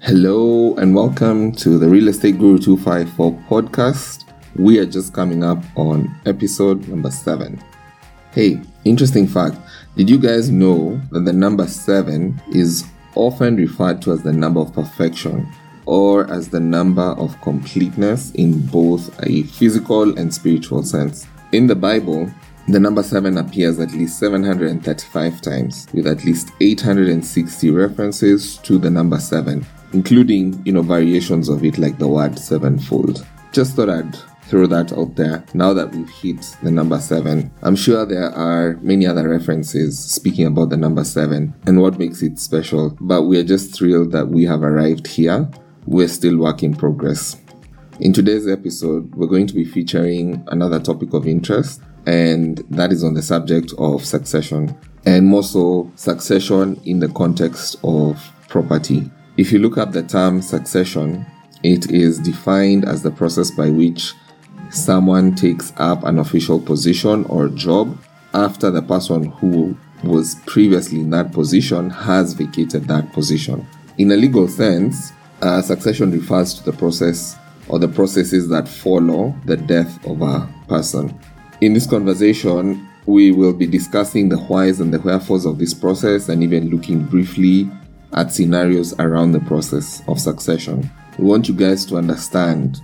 Hello and welcome to the Real Estate Guru 254 podcast. We are just coming up on episode number 7. Hey, interesting fact. Did you guys know that the number 7 is often referred to as the number of perfection or as the number of completeness in both a physical and spiritual sense? In the Bible, the number 7 appears at least 735 times, with at least 860 references to the number 7. Including, variations of it like the word sevenfold. Just thought I'd throw that out there now that we've hit the number 7. I'm sure there are many other references speaking about the number 7 and what makes it special, but we're just thrilled that we have arrived here. We're still work in progress. In today's episode, we're going to be featuring another topic of interest, and that is on the subject of succession, and more so succession in the context of property. If you look up the term succession, it is defined as the process by which someone takes up an official position or job after the person who was previously in that position has vacated that position. In a legal sense, succession refers to the process or the processes that follow the death of a person. In this conversation, we will be discussing the whys and the wherefores of this process and even looking briefly at scenarios around the process of succession. We want you guys to understand,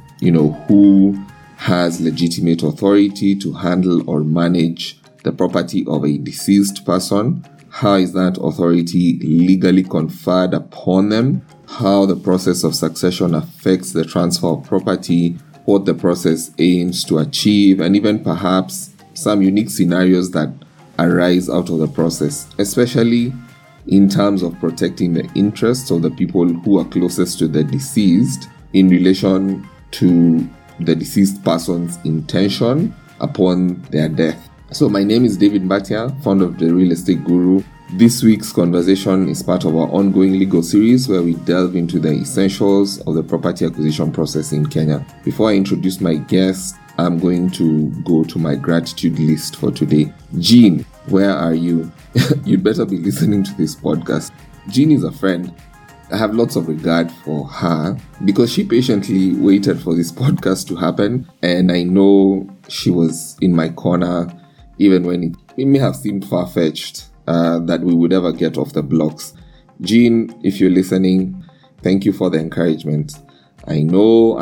who has legitimate authority to handle or manage the property of a deceased person. How is that authority legally conferred upon them? How the process of succession affects the transfer of property, what the process aims to achieve, and even perhaps some unique scenarios that arise out of the process, especially in terms of protecting the interests of the people who are closest to the deceased in relation to the deceased person's intention upon their death. So my name is David Mbatia, founder of the Real Estate Guru. This week's conversation is part of our ongoing legal series where we delve into the essentials of the property acquisition process in Kenya. Before I introduce my guest, I'm going to go to my gratitude list for today. Jean, where are you? You'd better be listening to this podcast. Jean is a friend. I have lots of regard for her because she patiently waited for this podcast to happen, and I know she was in my corner even when it may have seemed far-fetched that we would ever get off the blocks. Jean, if you're listening, thank you for the encouragement. I know,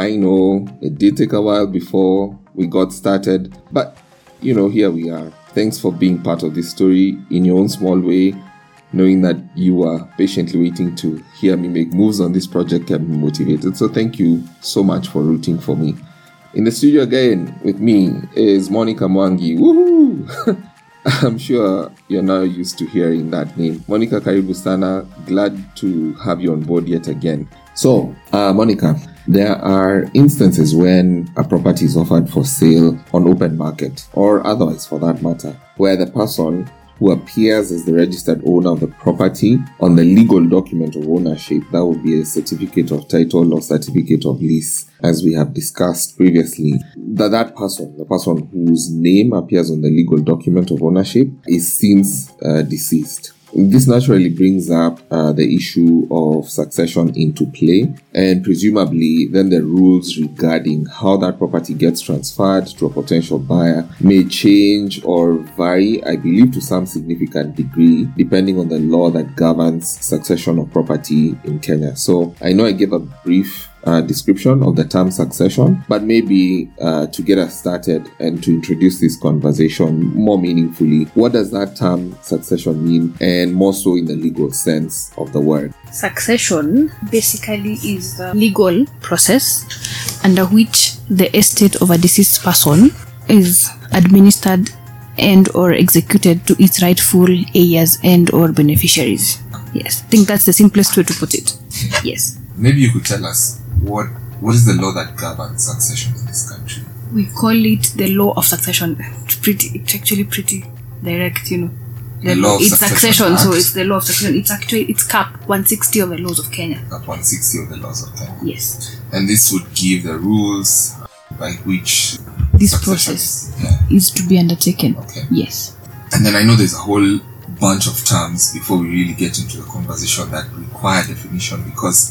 it did take a while before we got started, but here we are. Thanks for being part of this story in your own small way. Knowing that you are patiently waiting to hear me make moves on this project kept me motivated. So thank you so much for rooting for me. In the studio again with me is Monica Mwangi. Woohoo! I'm sure you're now used to hearing that name. Monica, karibu sana. Glad to have you on board yet again. So, Monica, there are instances when a property is offered for sale on open market, or otherwise for that matter, where the person who appears as the registered owner of the property on the legal document of ownership, that would be a certificate of title or certificate of lease, as we have discussed previously, that person, the person whose name appears on the legal document of ownership, is since deceased. This naturally brings up the issue of succession into play, and presumably then the rules regarding how that property gets transferred to a potential buyer may change or vary, I believe, to some significant degree, depending on the law that governs succession of property in Kenya. So I know I gave a brief description of the term succession, but maybe to get us started and to introduce this conversation more meaningfully, what does that term succession mean, and more so in the legal sense of the word? Succession basically is the legal process under which the estate of a deceased person is administered and or executed to its rightful heirs and or beneficiaries. Yes, I think that's the simplest way to put it. Yes. Maybe you could tell us what is the law that governs succession in this country? We call it the law of succession. It's actually pretty direct, The law of succession. So it's the law of succession. It's cap 160 of the laws of Kenya. Cap 160 of the laws of Kenya. Yes. And this would give the rules by which this process is to be undertaken. Okay. Yes. And then I know there's a whole bunch of terms before we really get into the conversation that require definition, because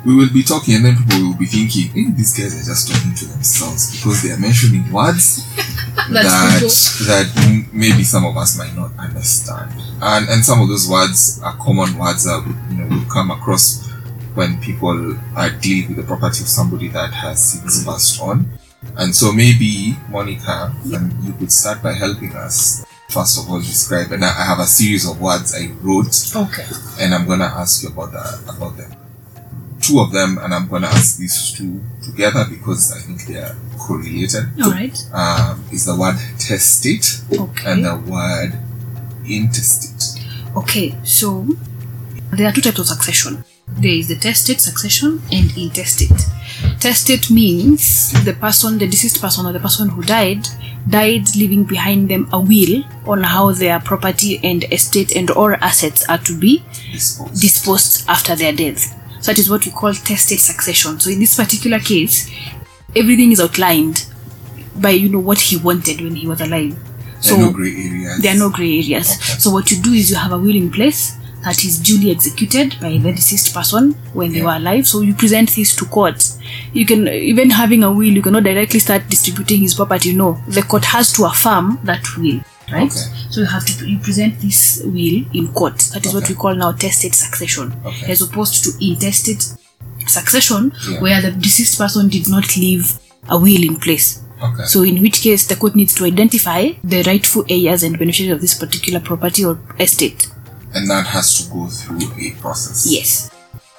we will be talking and then people will be thinking, hey, these guys are just talking to themselves because they are mentioning words that maybe some of us might not understand. And some of those words are common words that we come across when people are dealing with the property of somebody that has since passed on. And so maybe, Monica, you could start by helping us first of all describe, and I have a series of words I wrote. Okay. And I'm going to ask you about them. Two of them, and I'm going to ask these two together because I think they are correlated. All right. Is the word testate and the word intestate. Okay, so there are two types of succession. There is the testate succession and intestate. Testate means the deceased person or the person who died leaving behind them a will on how their property and estate and all assets are to be disposed after their death. So that is what we call testate succession. So in this particular case, everything is outlined by what he wanted when he was alive. There are no gray areas. There are no gray areas. Okay. So what you do is you have a will in place that is duly executed by the deceased person when they were alive. So you present this to court. You can, even having a will, you cannot directly start distributing his property. No, the court has to affirm that will, right? Okay. So you present this will in court. That is what we call now testate succession, as opposed to intestate succession, where the deceased person did not leave a will in place. Okay. So in which case the court needs to identify the rightful heirs and beneficiaries of this particular property or estate. And that has to go through a process. Yes.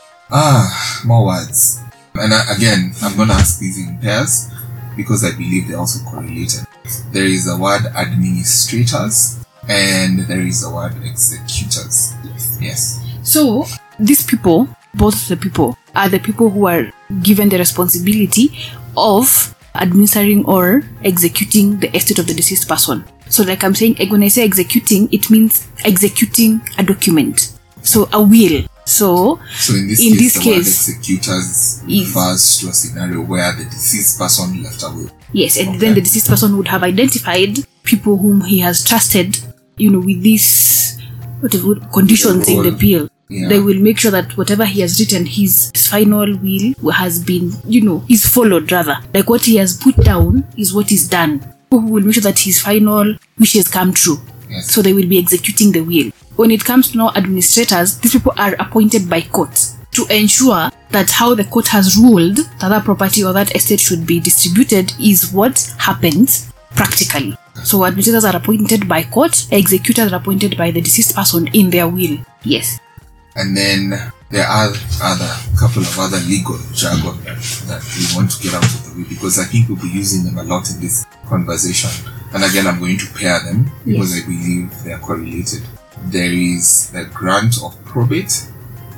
More words. And again, I'm going to ask these in pairs because I believe they're also correlated. There is the word administrators and there is the word executors. Yes. So these people, both the people, are the people who are given the responsibility of administering or executing the estate of the deceased person. So like I'm saying, when I say executing, it means executing a document. So a will. So in this case, the word executors refers to a scenario where the deceased person left a will. Yes, and then the deceased person would have identified people whom he has trusted, with these conditions in the will. Yeah. They will make sure that whatever he has written, his final will has been, is followed rather. Like what he has put down is what is done. People will make sure that his final wishes come true. Yes. So they will be executing the will. When it comes to now administrators, these people are appointed by courts to ensure that how the court has ruled that that property or that estate should be distributed is what happens practically. So administrators are appointed by court, executors are appointed by the deceased person in their will. Yes. And then there are a couple of other legal jargon that we want to get out of the way because I think we'll be using them a lot in this conversation. And again, I'm going to pair them because I believe they are correlated. There is the grant of probate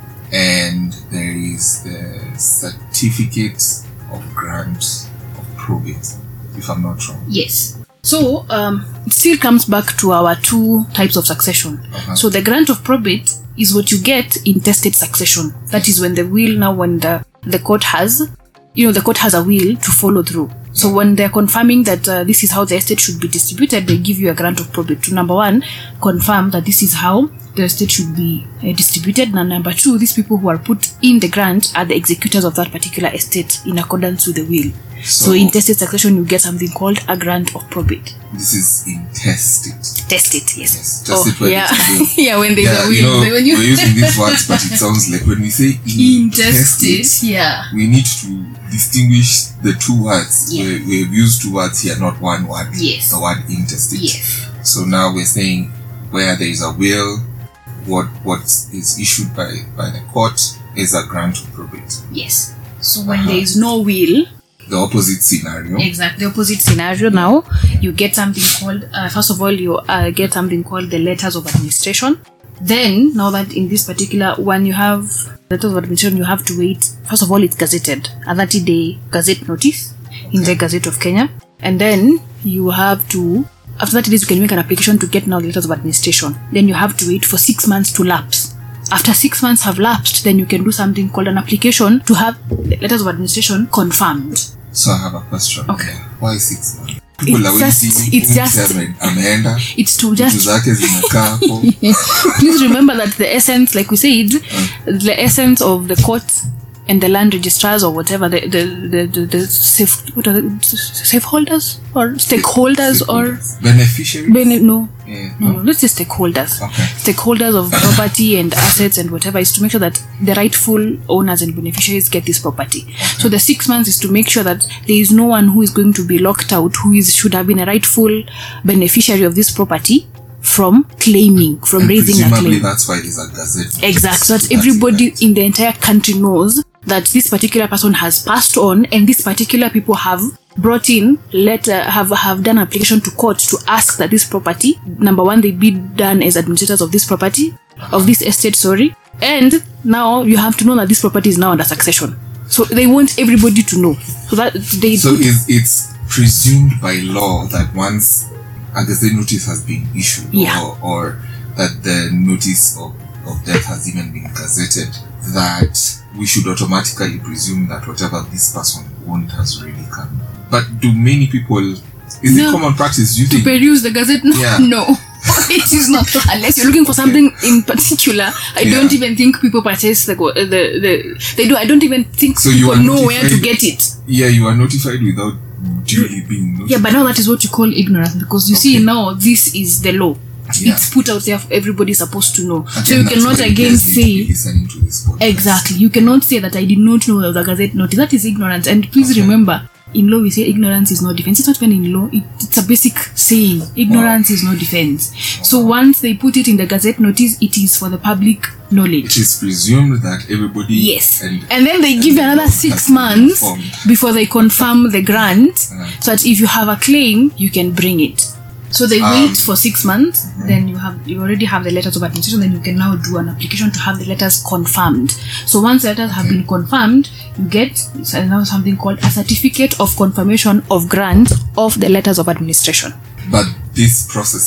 and there is the certificate of grant of probate, if I'm not wrong. Yes. So it still comes back to our two types of succession. So the grant of probate is what you get in testate succession. That is when the will, now when the court has, the court has a will to follow through. So when they're confirming that this is how the estate should be distributed, they give you a grant of probate to, number one, confirm that this is how the estate should be distributed. And number two, these people who are put in the grant are the executors of that particular estate in accordance with the will. So in testate succession, you get something called a grant of probate. This is intestate. Testate, yes. Testate when there's a will. We're using these words, but it sounds like when we say intestate, we need to distinguish the two words. Yeah. We've used two words here, not one word. Yes. The word intestate. Yes. So now we're saying where there is a will, what is issued by the court is a grant of probate. Yes. So when there is no will, the opposite scenario. Exactly, the opposite scenario. Now you get something called, first of all, you get something called the letters of administration. Then, now that in this particular one you have letters of administration, you have to wait. First of all, it's gazetted, a 30-day gazette notice in the Gazette of Kenya. And then you have to, after 30 days, you can make an application to get now the letters of administration. Then you have to wait for 6 months to lapse. After 6 months have lapsed, then you can do something called an application to have the letters of administration confirmed. So I have a question. Okay. Why 6 months? It's to Please remember that the essence, like we said, the essence of the court and the land registrars or whatever, the safe holders or stakeholders or beneficiaries. No, let's say stakeholders. Okay. Stakeholders of property and assets and whatever, is to make sure that the rightful owners and beneficiaries get this property. Okay. So the 6 months is to make sure that there is no one who is going to be locked out, should have been a rightful beneficiary of this property from claiming, from raising a claim. That's why there's a gazette. Exactly. So that everybody in the entire country knows that this particular person has passed on, and these particular people have brought in have done application to court to ask that this property, number one, they be done as administrators of this property, of this estate, and now you have to know that this property is now under succession. So they want everybody to know. So that it's presumed by law that once a gazette notice has been issued, or that the notice of death has even been gazetted, that we should automatically presume that whatever this person owned has already come. But do many people, is it common practice, do you think, to peruse the gazette? No. It is not. Unless you're looking for something in particular, I don't even think people purchase they do. I don't even think people know where to get it. Yeah, you are notified without duly being notified. Yeah, but now that is what you call ignorance, because you see now this is the law. Yeah. It's put out there for everybody supposed to know. And so you cannot again say listening to this podcast. Exactly. You cannot say that I did not know of the gazette notice. That is ignorance. And please remember, in law we say ignorance is no defense. It's not even in law. It's a basic saying. Ignorance is no defense. So once they put it in the gazette notice, it is for the public knowledge. It is presumed that everybody. Yes. And then they give you another 6 months before they confirm the grant, so that if you have a claim, you can bring it. So they wait for 6 months, then you already have the letters of administration, then you can now do an application to have the letters confirmed. So once the letters have been confirmed, you get now something called a certificate of confirmation of grant of the letters of administration. But this process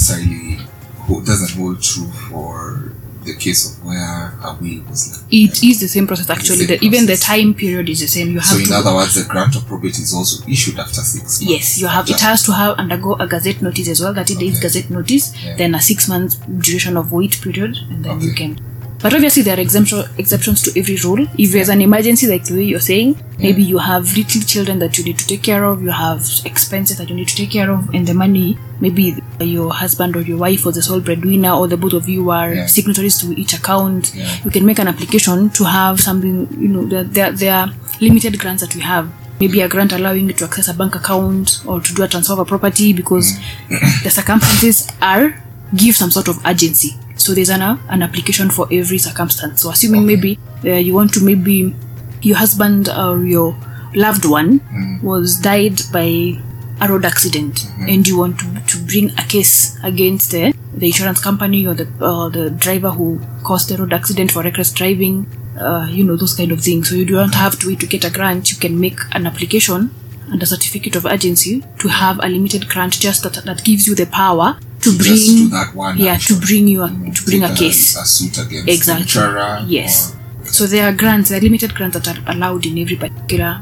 doesn't hold true for the case of where a will was left. It is the same process actually. Even the time period is the same. You have so in other words, the grant of probate is also issued after 6 months. Yes, you have. It has to undergo a gazette notice as well. 30 days gazette notice, then a 6 months duration of wait period, and then you can. But obviously there are exceptions to every rule. If there's an emergency, like the way you're saying, maybe you have little children that you need to take care of, you have expenses that you need to take care of, and the money, maybe your husband or your wife was the sole breadwinner, or the both of you are signatories to each account, you can make an application to have something, there are limited grants that we have. Maybe a grant allowing you to access a bank account or to do a transfer of a property because the circumstances give some sort of urgency. So there's an application for every circumstance. So assuming maybe you want to, maybe your husband or your loved one was died by a road accident, and you want to bring a case against the insurance company or the driver who caused the road accident for reckless driving, those kind of things. So you don't have to wait to get a grant. You can make an application and a certificate of urgency to have a limited grant, just that gives you the power to bring that one to bring a case, a suit against exactly the insurer. Yes. So there are grants, there are limited grants that are allowed in every particular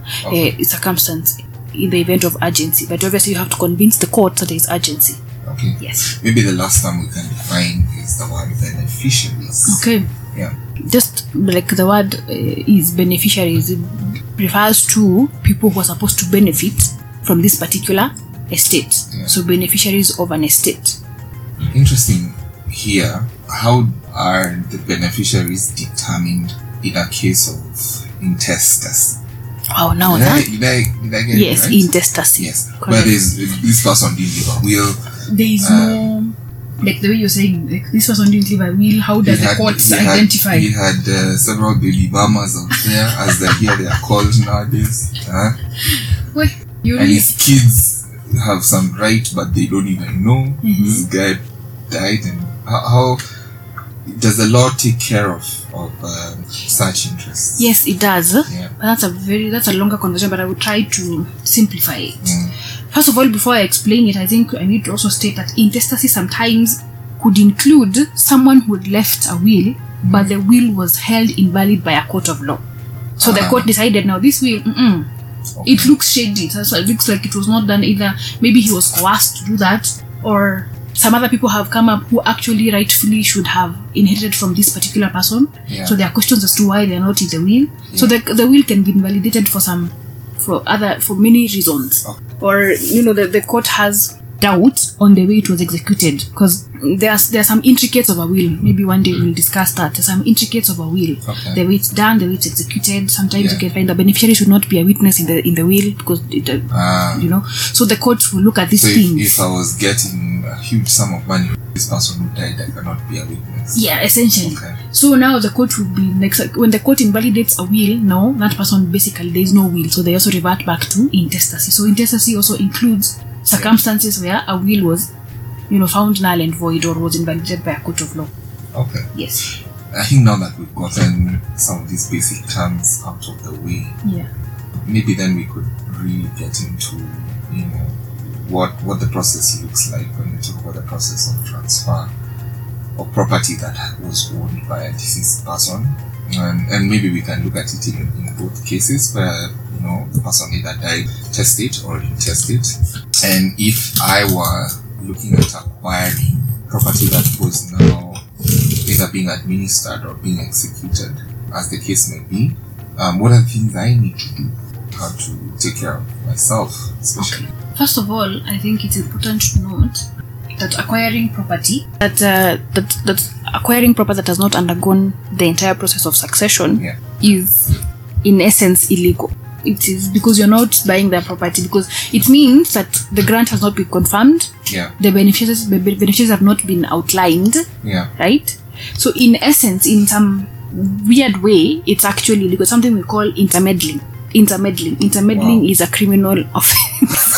circumstance in the event of urgency. But obviously you have to convince the court that there is urgency. Okay. Yes. Maybe the last time we can define is the word beneficiaries. Okay. Yeah. Just like the word is beneficiaries, it refers to people who are supposed to benefit from this particular estate. So beneficiaries of an estate. Interesting here. How are the beneficiaries determined in a case of intestacy? Oh, now did I get yes, it right? intestacy. Yes, but this person didn't leave a will. There is no, like the way you're saying, like this person didn't leave a will. How does the courts identify? He had several baby mamas out there, as they are called nowadays. Wait, and his kids have some right, but they don't even know this guy died. And how does the law take care of such interests? Yes, it does. Yeah. But that's a longer conversation, but I will try to simplify it. First of all, before I explain it, I think I need to also state that intestacy sometimes could include someone who had left a will, but the will was held invalid by a court of law. So the court decided, now this will, it looks shady. So it looks like it was not done either. Maybe he was coerced to do that, or some other people have come up who actually rightfully should have inherited from this particular person. Yeah. So there are questions as to why they're not in the will. Yeah. So the will can be invalidated for many reasons. Okay. Or, the court has doubt on the way it was executed, because there are some intricacies of a will. Maybe one day we'll discuss that. There's some intricacies of a will. Okay. The way it's done, the way it's executed. Sometimes Yeah. you can find the beneficiary should not be a witness in the will, because so the court will look at these So things. if I was getting a huge sum of money, this person who died, I cannot be a witness. Yeah, essentially. Okay. So now the court will be when the court invalidates a will, no, that person basically there is no will. So they also revert back to intestacy. So intestacy also includes circumstances where a will was, found null and void or was invalidated by a court of law. Okay. Yes. I think now that we've gotten some of these basic terms out of the way, Yeah. maybe then we could really get into, what the process looks like when we talk about the process of transfer of property that was owned by a deceased person. And maybe we can look at it in both cases where, the person either died testate or intestate. And if I were looking at acquiring property that was now either being administered or being executed, as the case may be, what are the things I need to do? How to take care of myself, especially? Okay. First of all, I think it's important to note that acquiring property that has not undergone the entire process of succession is in essence illegal. It is because you're not buying that property, because it means that the grant has not been confirmed. Yeah. The beneficiaries have not been outlined. Yeah. Right? So in essence, in some weird way, it's actually illegal. Something we call intermeddling. Intermeddling is a criminal offense.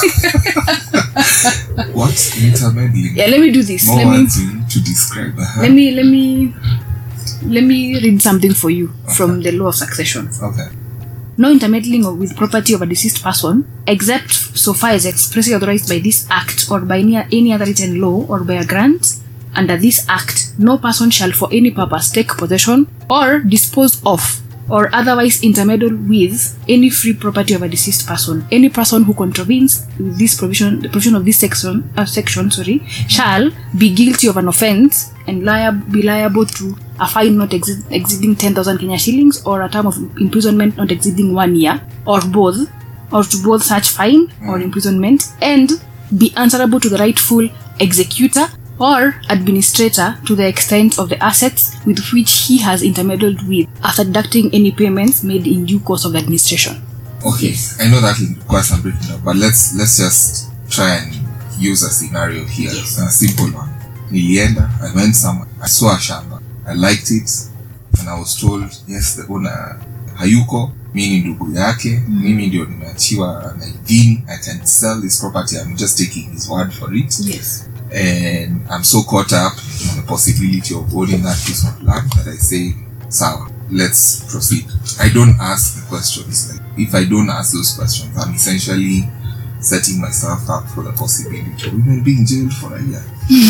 What? Intermeddling? Yeah, let me do this. More words to describe. Let me read something for you from the law of succession. Okay. No intermeddling with property of a deceased person, except so far as expressly authorized by this act or by any other written law or by a grant. Under this act, no person shall for any purpose take possession or dispose of or otherwise intermeddle with any free property of a deceased person. Any person who contravenes this provision, the provision of this section, shall be guilty of an offence and be liable to a fine not exceeding 10,000 Kenya shillings or a term of imprisonment not exceeding 1 year, or both, or to both such fine or imprisonment, and be answerable to the rightful executor or administrator to the extent of the assets with which he has intermeddled with, after deducting any payments made in due course of the administration. Okay, I know that requires some breaking up, but let's just try and use a scenario here. Yes. A simple one. Nilienda, I went somewhere, I saw a shamba, I liked it, and I was told, yes, the owner hayuko, mimi ndugu yake, mimi ndio nimeachiwa na idhini, I can sell this property, I'm just taking his word for it. Yes. And I'm so caught up in the possibility of owning that piece of land that I say, sawa, let's proceed. I don't ask the questions. Like, if I don't ask those questions, I'm essentially setting myself up for the possibility of even being jailed for a year.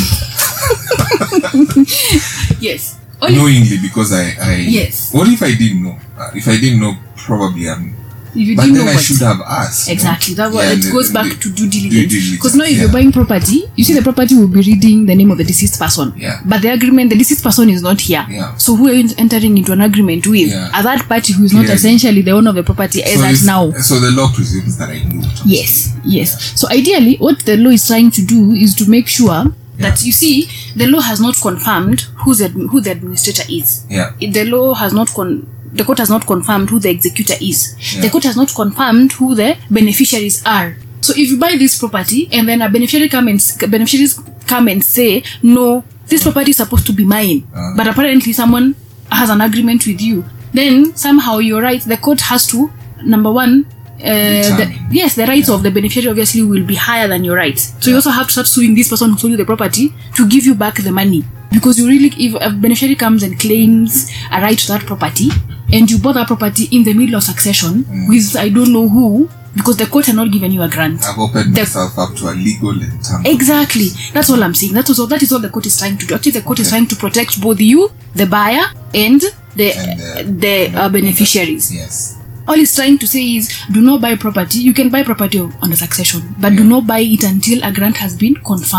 Yes. Knowingly, because I Yes. What if I didn't know? If I didn't know, probably but then I should have asked. Exactly. No? It goes back to due diligence. Because now if yeah. you're buying property, you see the property will be reading the name of the deceased person. Yeah. But the deceased person is not here. Yeah. So who are you entering into an agreement with? Yeah. A third party who is not essentially the owner of the property as at now. So the law presumes that I knew. Yes. So ideally, what the law is trying to do is to make sure that, you see, the law has not confirmed who the administrator is. Yeah. The court has not confirmed who the executor is. Yeah. The court has not confirmed who the beneficiaries are. So if you buy this property and then beneficiaries come and say, no, this property is supposed to be mine, but apparently someone has an agreement with you, then somehow you're right. The court has to, number one, the rights of the beneficiary obviously will be higher than your rights. So you also have to start suing this person who sold you the property to give you back the money. Because if a beneficiary comes and claims a right to that property, and you bought that property in the middle of succession with I don't know who, because the court had not given you a grant. I've opened myself up to a legal entanglement. Exactly. That's all I'm saying. That is all the court is trying to do. Actually, the court is trying to protect both you, the buyer, and the beneficiaries. Yes. All it's trying to say is, do not buy property. You can buy property on the succession, but do not buy it until a grant has been confirmed.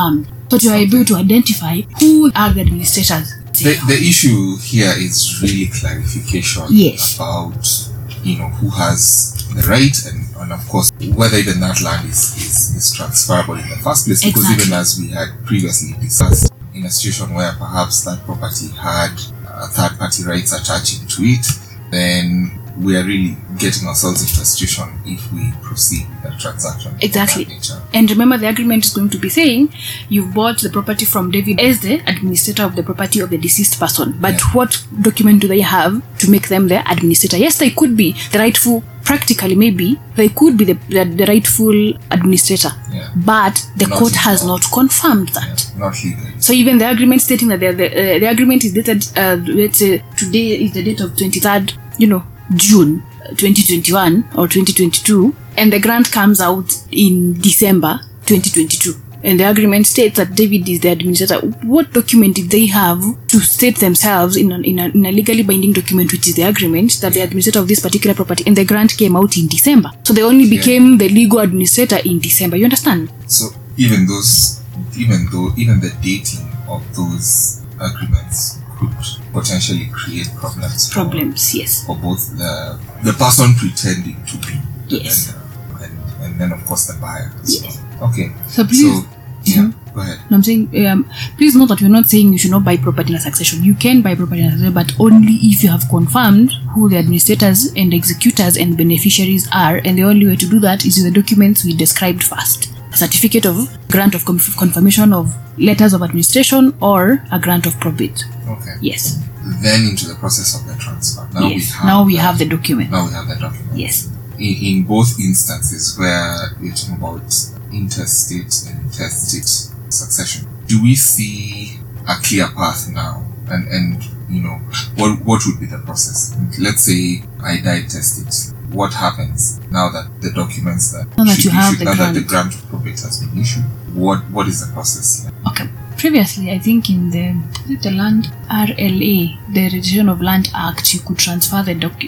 So you are able to identify who are the administrators. The issue here is really clarification about, who has the right and of course whether even that land is transferable in the first place. Because even as we had previously discussed, in a situation where perhaps that property had third party rights attaching to it, then we are really getting ourselves into a situation if we proceed with that transaction. Exactly. And remember, the agreement is going to be saying you've bought the property from David as the administrator of the property of the deceased person. But what document do they have to make them the administrator? Yes, they could be the rightful, practically maybe, they could be the rightful administrator. Yeah. But the court has not confirmed that. Yeah, not legally. So even the agreement stating that the agreement is dated, let's say today is the date of 23rd, June 2021 or 2022, and the grant comes out in December 2022, and the agreement states that David is the administrator. What document did they have to state themselves in a legally binding document, which is the agreement, that the administrator of this particular property, and the grant came out in December? So they only became the legal administrator in December. You understand? So even the dating of those agreements could potentially create problems. Yes. For both the person pretending to be the yes. vendor and then of course the buyer. Yes. Okay. So please. Go ahead. No, I'm saying, please note that we're not saying you should not buy property in a succession. You can buy property in a succession, but only if you have confirmed who the administrators and executors and beneficiaries are, and the only way to do that is with the documents we described first. A certificate of grant of confirmation of letters of administration or a grant of probate. Okay. Yes. Then into the process of the transfer. Now we have the document. Yes. In both instances where we're talking about interstate and intestate succession, do we see a clear path now? And what would be the process? Let's say I die testate. What happens now that the documents that the grant of probate has been issued? What is the process here? Okay. Previously, I think in the Land RLA, the Registration of Land Act, you could transfer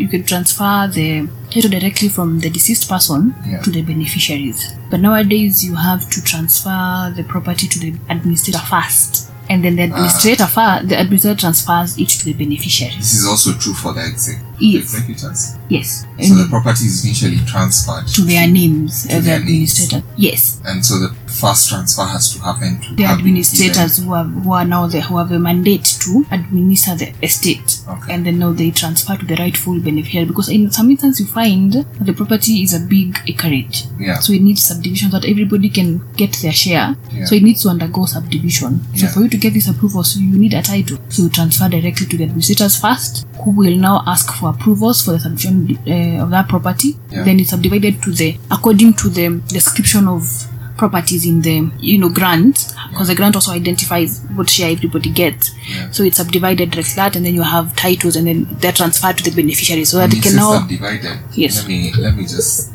the title directly from the deceased person to the beneficiaries. But nowadays, you have to transfer the property to the administrator first, and then the administrator transfers it to the beneficiary. This is also true for the executors. Yes. So the property is initially transferred to their names as the administrator. Yes. And so the first transfer has to happen to the administrators who have the mandate to administer the estate. Okay. And then now they transfer to the rightful beneficiary, because in some instances you find the property is a big acreage. Yeah. So it needs subdivision so that everybody can get their share. Yeah. So it needs to undergo subdivision. So for you to get this approval, so you need a title. So you transfer directly to the administrators first, who will now ask for approvals for the subdivision of that property. Yeah. Then it's subdivided according to the description of properties in the grant, because the grant also identifies what share everybody gets. Yeah. So it's subdivided like that, and then you have titles, and then they're transferred to the beneficiary, so that it can now subdivided. Yes. Let me just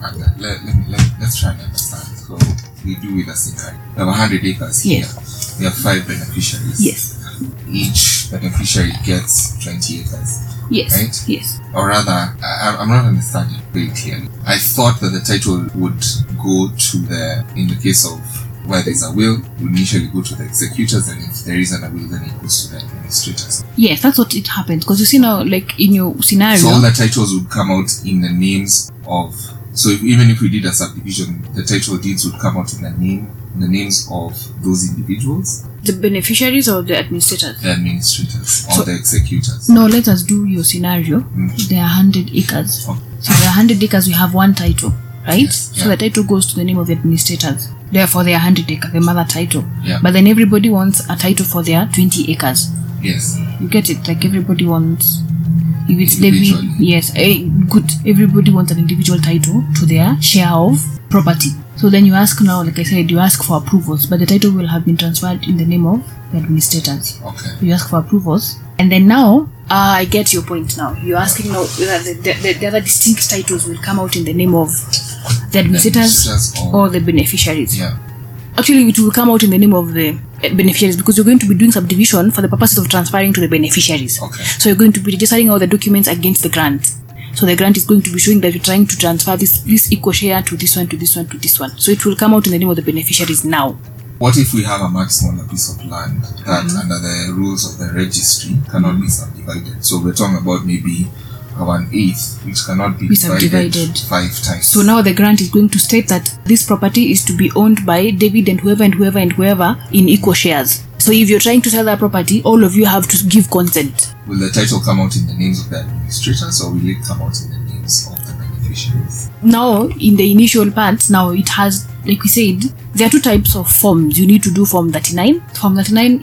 let's try and understand. So we do with a scenario. We have 100 acres here. Yes. We have 5 beneficiaries. Yes. Each beneficiary gets 20 acres. Yes. Right? Yes. Or rather, I'm not understanding very clearly. I thought that the title would go to in the case of where there's a will, would initially go to the executors, and if there isn't a will, then it goes to the administrators. Yes, that's what it happens. Because you see now, like in your scenario, so all the titles would come out in the names of. So even if we did a subdivision, the title deeds would come out in the names of those individuals. The beneficiaries or the administrators? The administrators or the executors. No, let us do your scenario. There are 100 acres. Okay. So there are 100 acres, we have one title, right? Yes. So the title goes to the name of the administrators. Therefore, there are 100 acres, the mother title. Yeah. But then everybody wants a title for their 20 acres. Yes. You get it? Like everybody wants... If it's Individually. yes, good. Everybody wants an individual title to their share of property. So then you ask now, like I said, you ask for approvals, but the title will have been transferred in the name of the administrators. Okay. You ask for approvals, and then now, I get your point now. You're asking now whether the other distinct titles will come out in the name of the administrators or the beneficiaries. Yeah. Actually, it will come out in the name of the beneficiaries, because you're going to be doing subdivision for the purposes of transferring to the beneficiaries. Okay. So you're going to be registering all the documents against the grant. So the grant is going to be showing that you're trying to transfer this equal share to this one, to this one, to this one. So it will come out in the name of the beneficiaries now. what if we have a much smaller piece of land that under the rules of the registry cannot be subdivided? So we're talking about maybe 1/8, which cannot be divided 5 times. So now the grant is going to state that this property is to be owned by David and whoever in equal shares. So if you're trying to sell that property, all of you have to give consent. Will the title come out in the names of the administrators, or will it come out in the names of the beneficiaries? Now, in the initial parts, now it has, like we said, there are 2 types of forms. You need to do Form 39. Form 39,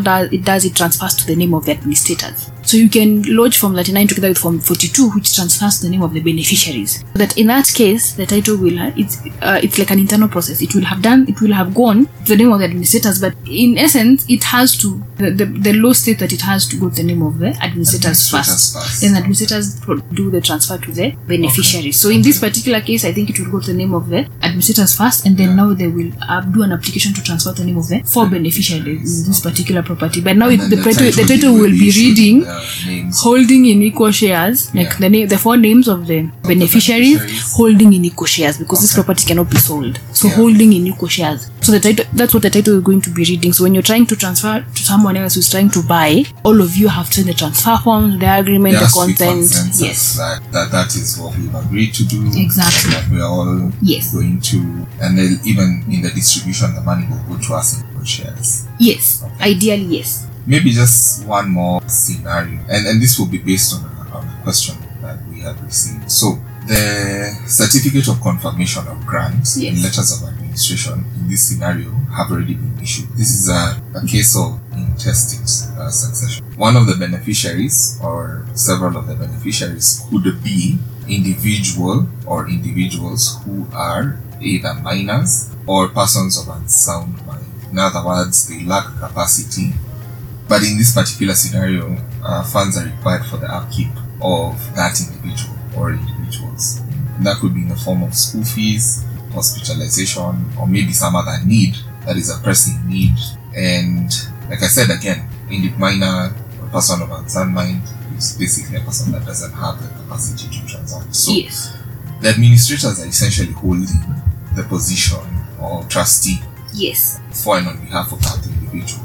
it transfers to the name of the administrators. So you can lodge Form 39 together with Form 42, which transfers the name of the beneficiaries. So that in that case, the title will it's like an internal process. It will have gone to the name of the administrators, but in essence, it has to the law states that it has to go to the name of the administrators first. Then the administrators do the transfer to the beneficiaries. So in this particular case, I think it will go to the name of the administrators first, and then now they will do an application to transfer the name of the 4 beneficiaries in this particular property. But now the title will be reading holding in equal shares, like the 4 names of the beneficiaries holding in equal shares, because this property cannot be sold. So holding in equal shares. So the title, that's what the title is going to be reading. So when you're trying to transfer to someone else who's trying to buy, all of you have to send the transfer forms, the agreement, the consent. Yes, that is what we've agreed to do. Exactly. That we are all going to, and then even in the distribution, the money will go to us in equal shares. Yes, ideally, yes. Maybe just one more scenario, and this will be based on a question that we have received. So the certificate of confirmation of grants and letters of administration in this scenario have already been issued. This is a case of intestate succession. One of the beneficiaries or several of the beneficiaries could be individual or individuals who are either minors or persons of unsound mind. In other words, they lack capacity. But in this particular scenario, funds are required for the upkeep of that individual or individuals. And that could be in the form of school fees, hospitalization, or maybe some other need that is a pressing need. And like I said again, minor or person of unsound mind is basically a person that doesn't have the capacity to transact. So the administrators are essentially holding the position of trustee for and on behalf of that individual.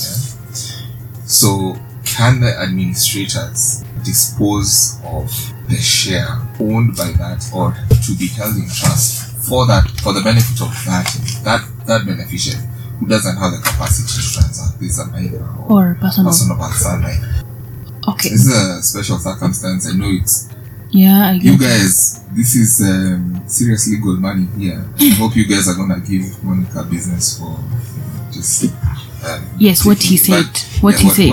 So can the administrators dispose of the share owned by that or to be held in trust for the benefit of that beneficiary who doesn't have the capacity to transact? This is a minor or person of unsound mind. Okay. This is a special circumstance. I know it's you guys, this is serious legal money here. I hope you guys are gonna give Monica business for just what he said. What he said.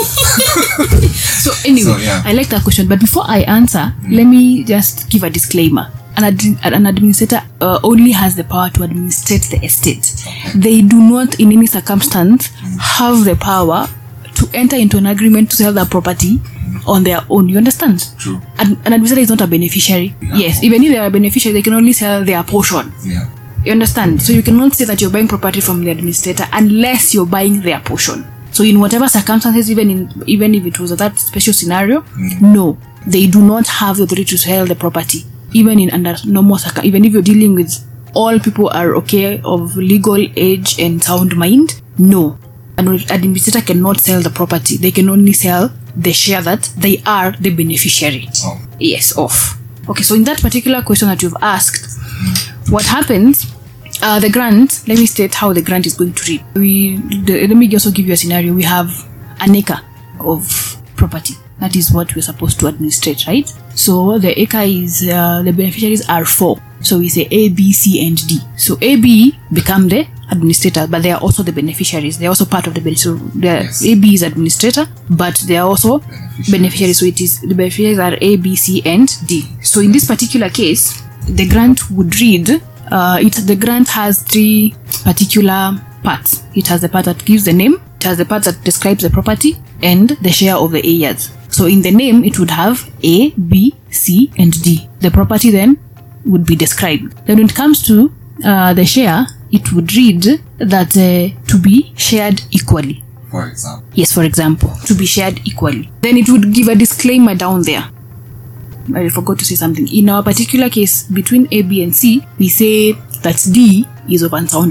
So anyway, I like that question. But before I answer, let me just give a disclaimer. An administrator only has the power to administrate the estate. They do not, in any circumstance, have the power to enter into an agreement to sell the property on their own. You understand? True. An administrator is not a beneficiary. Yes, even if they are a beneficiary, they can only sell their portion. You understand? So you cannot say that you're buying property from the administrator unless you're buying their portion. So in whatever circumstances, even if it was that special scenario, no, they do not have the authority to sell the property. Even in under normal circumstances, even if you're dealing with all people are okay of legal age and sound mind, no, an administrator cannot sell the property. They can only sell the share that they are the beneficiary. Of. Okay, so in that particular question that you've asked, what happens? The grant, let me state how the grant is going to read. Let me also give you a scenario. We have an acre of property. That is what we're supposed to administrate, right? So the acre is, the beneficiaries are 4. So we say A, B, C, and D. So A, B become the administrator, but they are also the beneficiaries. They are also part of the beneficiary. So A, B is administrator, but they are also beneficiaries. So it is, the beneficiaries are A, B, C, and D. So in this particular case, the grant would read, the grant has 3 particular parts. It has the part that gives the name, it has the part that describes the property, and the share of the heirs. So in the name, it would have A, B, C, and D. The property then would be described. Then when it comes to the share, it would read that to be shared equally. For example. Yes, for example, to be shared equally. Then it would give a disclaimer down there. I forgot to say something. In our particular case, between A, B, and C, we say that D is of unsound mind.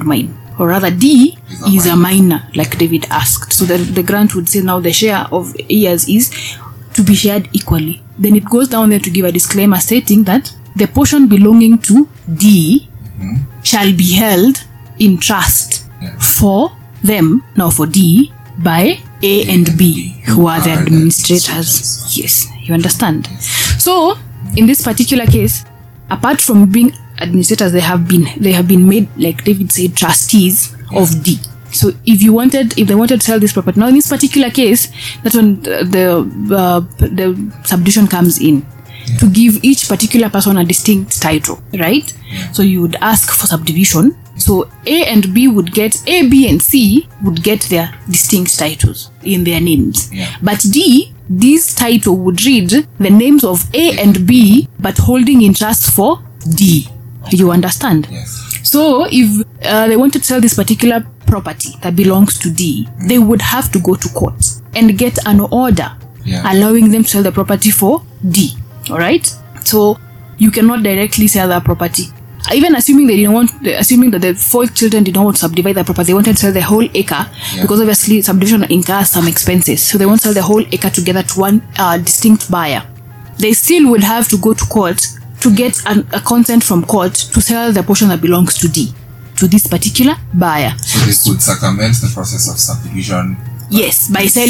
or rather D is a minor, like David asked. So then the grant would say now the share of heirs is to be shared equally. Then it goes down there to give a disclaimer stating that the portion belonging to D shall be held in trust for them, now for D, by A and B, who are the administrators. Yes, you understand? Yes. So in this particular case, apart from being administrators, they have been made, like David said, trustees of D. So if they wanted to sell this property, now in this particular case, that's when the subdivision comes in to give each particular person a distinct title, right? So you would ask for subdivision. So A and B would get, A, B, and C would get their distinct titles in their names. But D, this title would read the names of A and B, but holding in trust for D. You understand? Yes. So if they wanted to sell this particular property that belongs to D, they would have to go to court and get an order allowing them to sell the property for D. All right? So you cannot directly sell that property. Even assuming that the 4 children did not want to subdivide the property, they wanted to sell the whole acre because obviously subdivision incurs some expenses. So they want to sell the whole acre together to one distinct buyer. They still would have to go to court to get a consent from court to sell the portion that belongs to D, to this particular buyer. So this would circumvent the process of subdivision. Yes,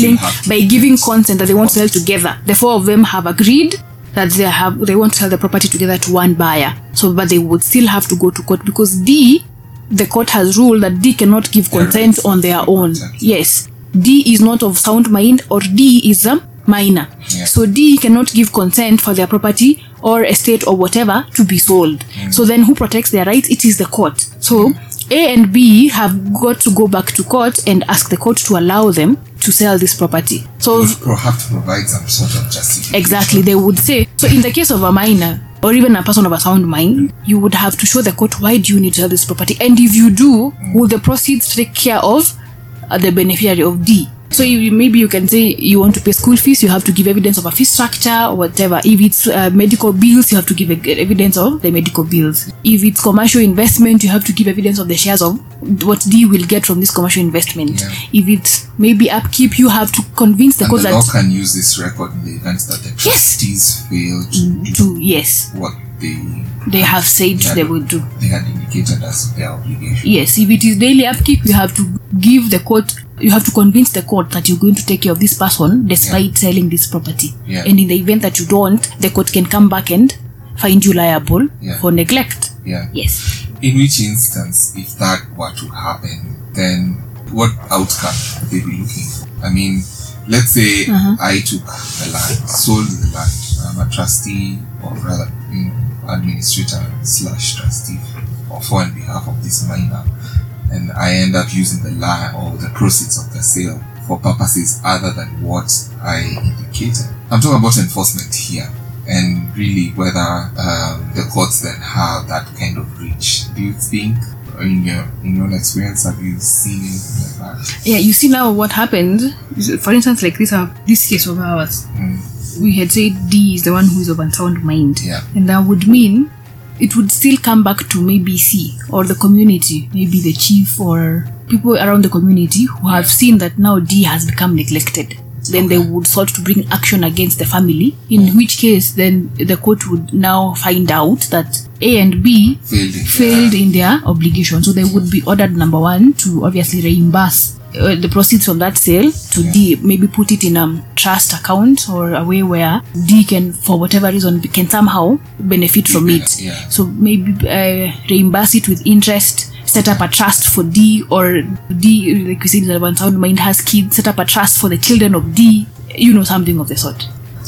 by giving consent that they want to sell together. The 4 of them have agreed that they want to sell the property together to one buyer. So, but they would still have to go to court because D, the court has ruled that D cannot give consent on their own. Exactly. Yes, D is not of sound mind, or D is a minor. So D cannot give consent for their property or estate or whatever to be sold. So then who protects their rights? It is the court. So A and B have got to go back to court and ask the court to allow them to sell this property. So you have to provide some sort of justification. Exactly, they would say. So in the case of a minor or even a person of a sound mind, you would have to show the court why do you need to sell this property, and if you do, will the proceeds take care of the beneficiary of D? So maybe you can say you want to pay school fees, you have to give evidence of a fee structure or whatever. If it's medical bills, you have to give evidence of the medical bills. If it's commercial investment, you have to give evidence of the shares of what D will get from this commercial investment. If it's maybe upkeep, you have to convince the court that... the law can use this record in the event that the trustees fail to do what they have said they would do. They had indicated as their obligation. Yes, if it is daily upkeep, you have to give the court... You have to convince the court that you're going to take care of this person despite selling this property. And in the event that you don't, the court can come back and find you liable for neglect. Yes. In which instance, if that were to happen, then what outcome would they be looking for? I mean, let's say I took the land, sold the land. I'm a trustee, or rather, administrator / trustee, for on behalf of this minor. And I end up using the land or the proceeds of the sale for purposes other than what I indicated. I'm talking about enforcement here, and really whether the courts then have that kind of reach. Do you think, in your experience, have you seen anything like that? Yeah, you see now what happened. For instance, like this case of ours, we had said D is the one who is of unsound mind, and that would mean it would still come back to maybe C or the community, maybe the chief or people around the community who have seen that now D has become neglected. Then they would sought to bring action against the family, in which case then the court would now find out that A and B failed in their obligation. So they would be ordered, number one, to obviously reimburse the proceeds from that sale to D, maybe put it in a trust account or a way where D can, for whatever reason, can somehow benefit from it. So maybe reimburse it with interest, set up a trust for D, or D, like we said, the sound mind has kids, set up a trust for the children of D, something of the sort.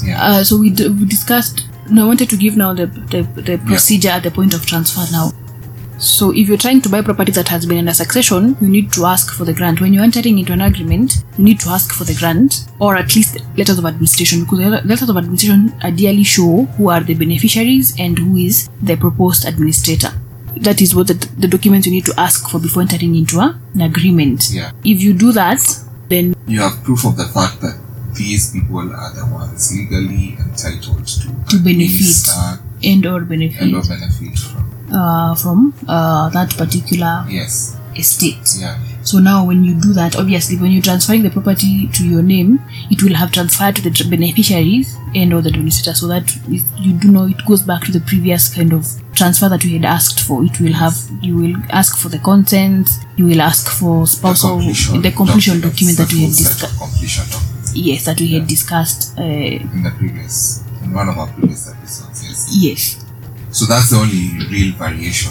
So we discussed. Now I wanted to give now the procedure at the point of transfer now. So if you're trying to buy property that has been under succession, you need to ask for the grant. When you're entering into an agreement, you need to ask for the grant, or at least letters of administration, because letters of administration ideally show who are the beneficiaries and who is the proposed administrator. That is what the documents you need to ask for before entering into an agreement. If you do that, then you have proof of the fact that these people are the ones legally entitled to benefit and or benefit from that particular estate. Yeah. So now when you do that, obviously when you're transferring the property to your name, it will have transferred to the beneficiaries and or the administrator, so that you do know it goes back to the previous kind of transfer that you had asked for. It will have, you will ask for the consent, you will ask for spousal, the completion document that we had discussed. Yes, that we had discussed in one of our previous episodes. Yes. Yes. So that's the only real variation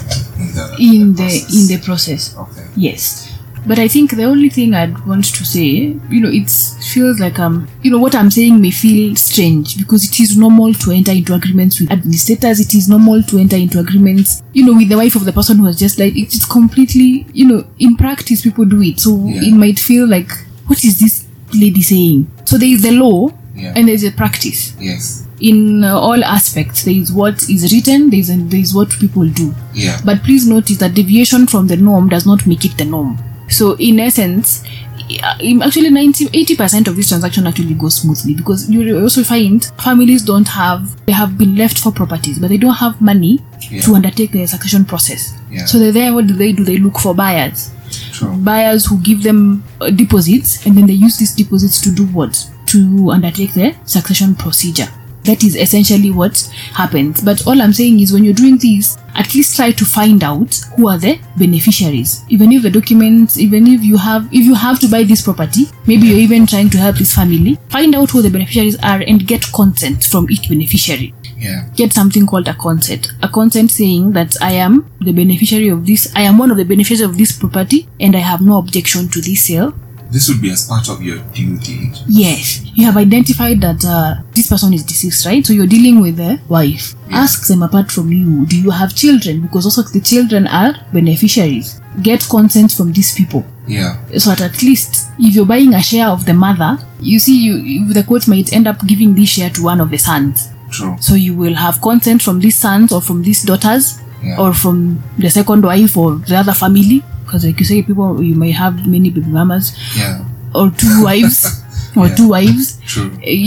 in the process. Okay. Yes. But I think the only thing I'd want to say, it feels like what I'm saying may feel strange, because it is normal to enter into agreements with administrators. It is normal to enter into agreements, with the wife of the person who has just died. It's completely, in practice people do it. So it might feel like, what is this lady saying? So there is the law and there is a practice. Yes. In all aspects, there is what is written, there is what people do. Yeah. But please notice that deviation from the norm does not make it the norm. So in essence, actually 80% of this transaction actually goes smoothly, because you also find families they have been left for properties, but they don't have money to undertake the succession process. Yeah. So what do? They look for buyers. True. Buyers who give them deposits, and then they use these deposits to do what? To undertake the succession procedure. That is essentially what happens. But all I'm saying is, when you're doing this, at least try to find out who are the beneficiaries. Even if the documents, even if you have to buy this property, maybe you're even trying to help this family, find out who the beneficiaries are and get consent from each beneficiary. Yeah. Get something called a consent. A consent saying that I am the beneficiary of this, I am one of the beneficiaries of this property, and I have no objection to this sale. This would be as part of your due diligence. Yes. You have identified that this person is deceased, right? So you're dealing with the wife. Yeah. Ask them, apart from you, do you have children? Because also the children are beneficiaries. Get consent from these people. Yeah. So that at least, if you're buying a share of the mother, you see, the court might end up giving this share to one of the sons. True. So you will have consent from these sons or from these daughters, or from the second wife or the other family. Because like you say, you may have many baby mamas, or two wives, or two wives. True.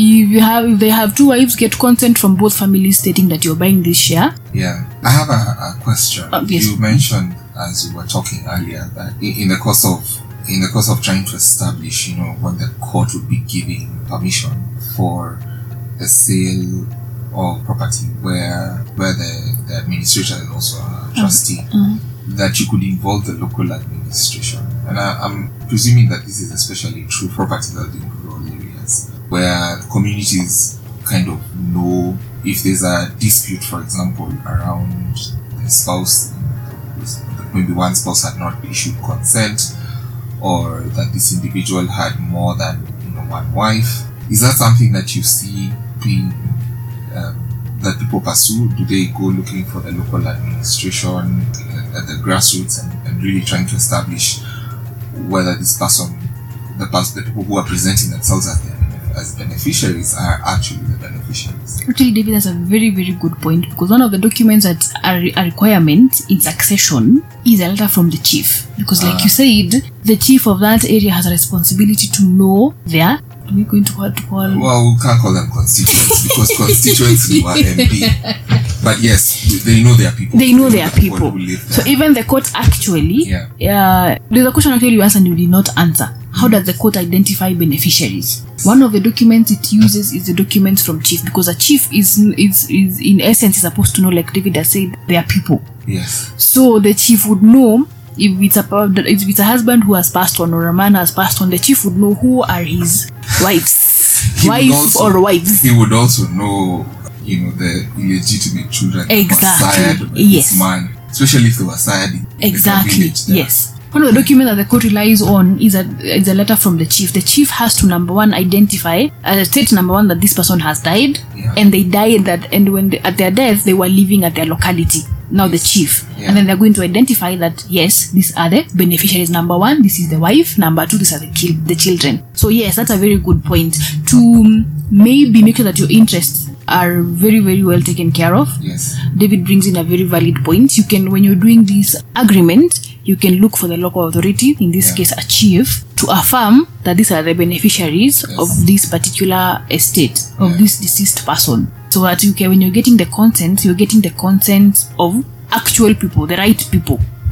If they have two wives, get consent from both families stating that you're buying this share. Yeah. I have a question. Yes. You mentioned, as you were talking earlier, that in the course of trying to establish, when the court would be giving permission for the sale of property where the administrator is also a trustee. That you could involve the local administration. And I'm presuming that this is especially true for particularly in rural areas, where communities kind of know if there's a dispute, for example, around the spouse, maybe one spouse had not issued consent, or that this individual had more than one wife. Is that something that you see being that people pursue? Do they go looking for the local administration at the grassroots and really trying to establish whether this person, the people who are presenting themselves as beneficiaries are actually the beneficiaries? Actually, David, that's a very, very good point, because one of the documents that are a requirement in succession is a letter from the chief. Because like you said, the chief of that area has a responsibility to know their, we're going to call? Well, we can't call them constituents, because constituents who are MP. But yes, they know their people. They know their people. So even the court actually, there's a question actually you asked and you did not answer. How does the court identify beneficiaries? One of the documents it uses is the documents from chief, because a chief is in essence is supposed to know, like David has said, their people. Yes. So the chief would know if it's a husband who has passed on or a man has passed on. The chief would know who are his wives, wives. He would also know, the illegitimate children exactly. who were sired by this man, especially if they were sired in exactly. the village there. Yes. One of the documents that the court relies on is a letter from the chief. The chief has to, number one, identify, state number one, that this person has died, and they died and when at their death they were living at their locality. Now the chief, and then they're going to identify that yes, these are the beneficiaries. Number one, this is the wife. Number two, these are the children. So yes, that's a very good point to maybe make sure that your interests are very, very well taken care of. Yes. David brings in a very valid point. You can, when you're doing this agreement, you can look for the local authority, in this case a chief, to affirm that these are the beneficiaries of this particular estate, of this deceased person. So that when you're getting the consent, you're getting the consent of actual people, the right people.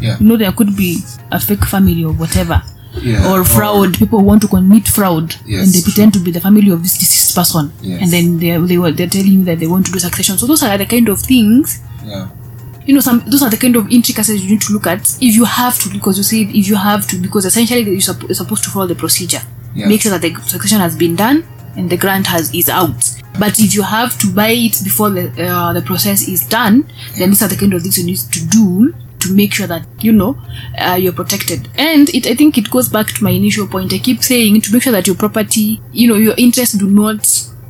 Yeah. There could be a fake family or whatever. Yeah, or fraud. People want to commit fraud, Yes, and they pretend to be the family of this deceased person, Yes. and then they're telling you that they want to do succession. So those are the kind of things. Yeah. Those are the kind of intricacies you need to look at if you have to, because you say if you have to, because essentially you're supposed to follow the procedure. Yeah. Make sure that the succession has been done and the grant is out. But if you have to buy it before the process is done, then these are the kind of things you need to do to make sure that you're protected. And I think it goes back to my initial point. I keep saying to make sure that your property, your interests do not,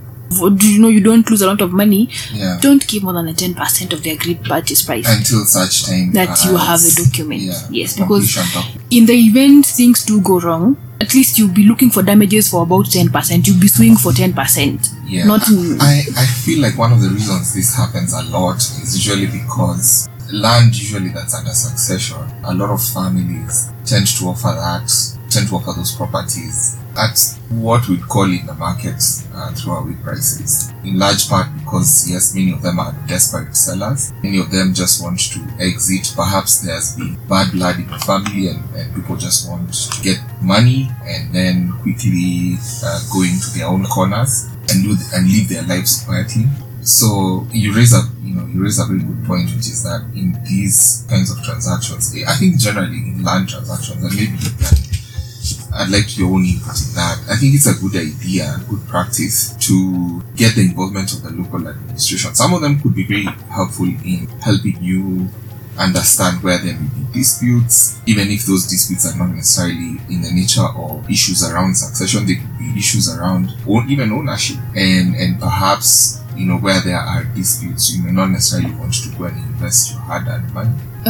you don't lose a lot of money. Yeah. Don't give more than 10% of the agreed purchase price Until such time that you have a document. Yeah. Yes, because Completion in the event things do go wrong, at least you'll be looking for damages for about 10%. You'll be suing for 10%. Yeah. Not I feel like one of the reasons this happens a lot is usually because land that's under succession, a lot of families tend to offer those properties at what we'd call in the market throwaway prices. In large part because, yes, many of them are desperate sellers. Many of them just want to exit. Perhaps there's been bad blood in the family and people just want to get money and then quickly go into their own corners and live their lives quietly. So you raise a very good point, which is that in these kinds of transactions, I think generally in land transactions, and maybe I'd like your own input in that. I think it's a good idea, good practice to get the involvement of the local administration. Some of them could be very helpful in helping you understand where there may be disputes, even if those disputes are not necessarily in the nature of issues around succession. They could be issues around even ownership, and perhaps where there are disputes, you may not necessarily want to go and invest your hard-earned money.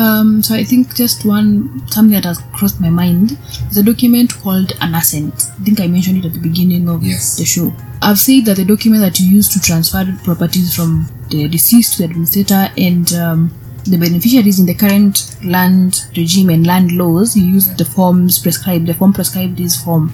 So I think just something that has crossed my mind is a document called an assent. I think I mentioned it at the beginning of the show. I've said that the document that you use to transfer properties from the deceased to the administrator and the beneficiaries in the current land regime and land laws, you use the forms prescribed. The form prescribed is Form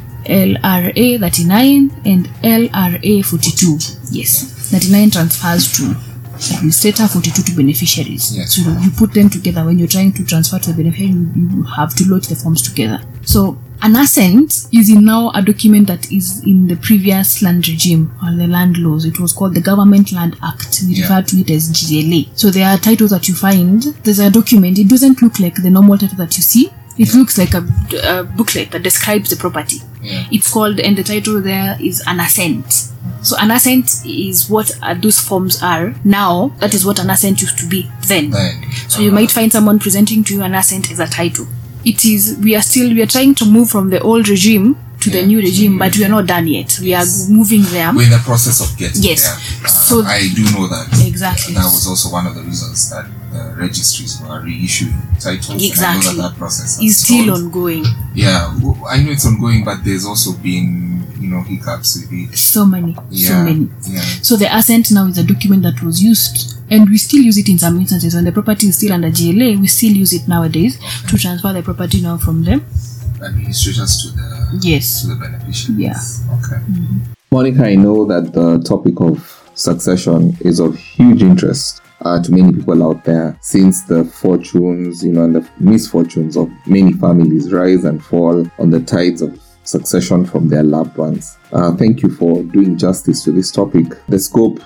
LRA 39 and LRA 42. Yes. 39 transfers to administrator, 42 to beneficiaries. Yes. So you put them together. When you're trying to transfer to the beneficiary, you have to load the forms together. So an assent is now a document that is in the previous land regime or the land laws. It was called the Government Land Act. We refer to it as GLA. So there are titles that you find. There's a document. It doesn't look like the normal title that you see. It looks like a booklet that describes the property. Yeah. It's called, and the title there is an assent. So an assent is what those forms are now. That is what an assent used to be then. So you might find someone presenting to you an assent as a title. It is, we are trying to move from the old regime to the new regime, but we are not done yet. We are moving there. We're in the process of getting there. So I do know that. Exactly. That was also one of the reasons that the registries were reissuing titles. Exactly. And I know that process is still ongoing. Yeah, I know it's ongoing, but there's also been, hiccups with it. So many. Yeah. So the assent now is a document that was used, and we still use it in some instances. When the property is still under GLA, we still use it nowadays to transfer the property now from them administrators to the beneficiaries. Yeah. Okay. Mm-hmm. Monica, I know that the topic of succession is of huge interest to many people out there, since the fortunes, and the misfortunes of many families rise and fall on the tides of succession from their loved ones. Thank you for doing justice to this topic. The scope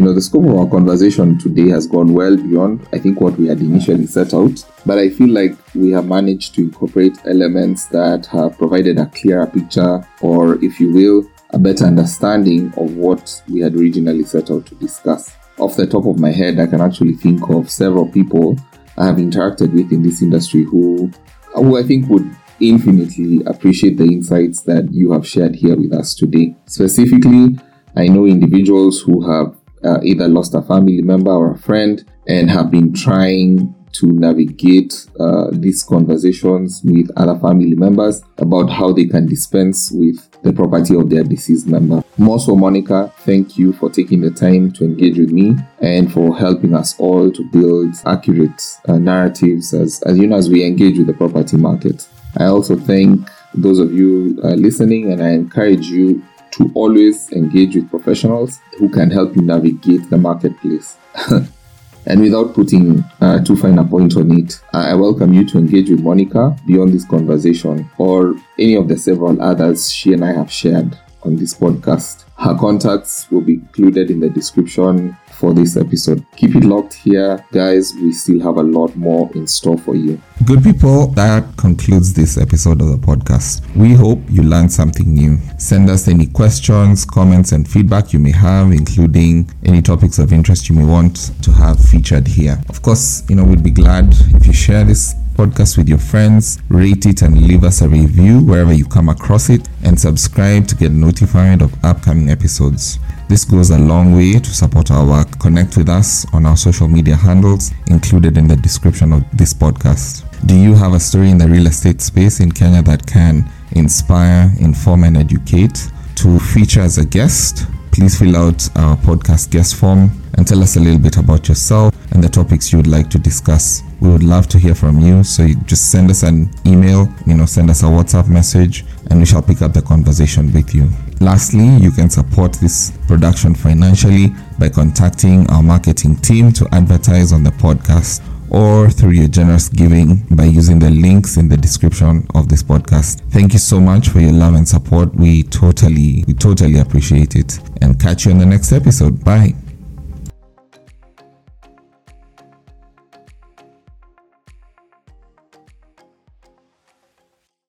of our conversation today has gone well beyond, I think, what we had initially set out. But I feel like we have managed to incorporate elements that have provided a clearer picture, or, if you will, a better understanding of what we had originally set out to discuss. Off the top of my head, I can actually think of several people I have interacted with in this industry who I think would infinitely appreciate the insights that you have shared here with us today. Specifically, I know individuals who have either lost a family member or a friend and have been trying to navigate these conversations with other family members about how they can dispense with the property of their deceased member. More so, Monica, thank you for taking the time to engage with me and for helping us all to build accurate narratives as we engage with the property market. I also thank those of you listening, and I encourage you to always engage with professionals who can help you navigate the marketplace. And without putting too fine a point on it, I welcome you to engage with Monica beyond this conversation or any of the several others she and I have shared on this podcast. Her contacts will be included in the description for this episode. Keep it locked here, guys. We still have a lot more in store for you. Good people, that concludes this episode of the podcast. We hope you learned something new. Send us any questions, comments, and feedback you may have, including any topics of interest you may want to have featured here. Of course, we'd be glad if you share this podcast with your friends, rate it and leave us a review wherever you come across it, and subscribe to get notified of upcoming episodes. This goes a long way to support our work. Connect with us on our social media handles included in the description of this podcast. Do you have a story in the real estate space in Kenya that can inspire, inform, and educate? To feature as a guest, please fill out our podcast guest form and tell us a little bit about yourself and the topics you would like to discuss. We would love to hear from you, so you just send us an email, send us a WhatsApp message, and we shall pick up the conversation with you. Lastly, you can support this production financially by contacting our marketing team to advertise on the podcast, or through your generous giving by using the links in the description of this podcast. Thank you so much for your love and support. We totally appreciate it, and catch you in the next episode. Bye.